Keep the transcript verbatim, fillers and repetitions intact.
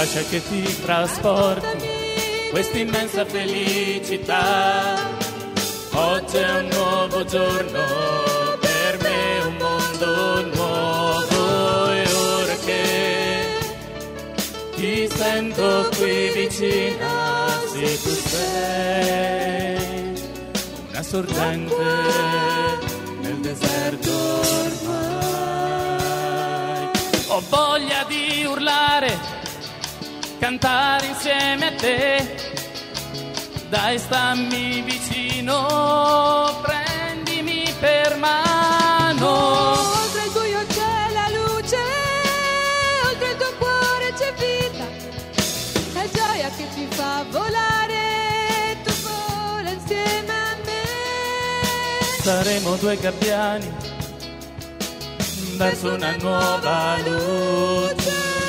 lascia che ti trasporti questa immensa felicità. Oggi è un nuovo giorno, per me un mondo nuovo, e ora che ti sento qui vicina, sì, tu sei una sorgente nel deserto ormai. Ho voglia di urlare, cantare insieme a te, dai stammi vicino, prendimi per mano. Oltre il buio c'è la luce, oltre il tuo cuore c'è vita, è gioia che ti fa volare, tu vola insieme a me. Saremo due gabbiani verso una nuova luce.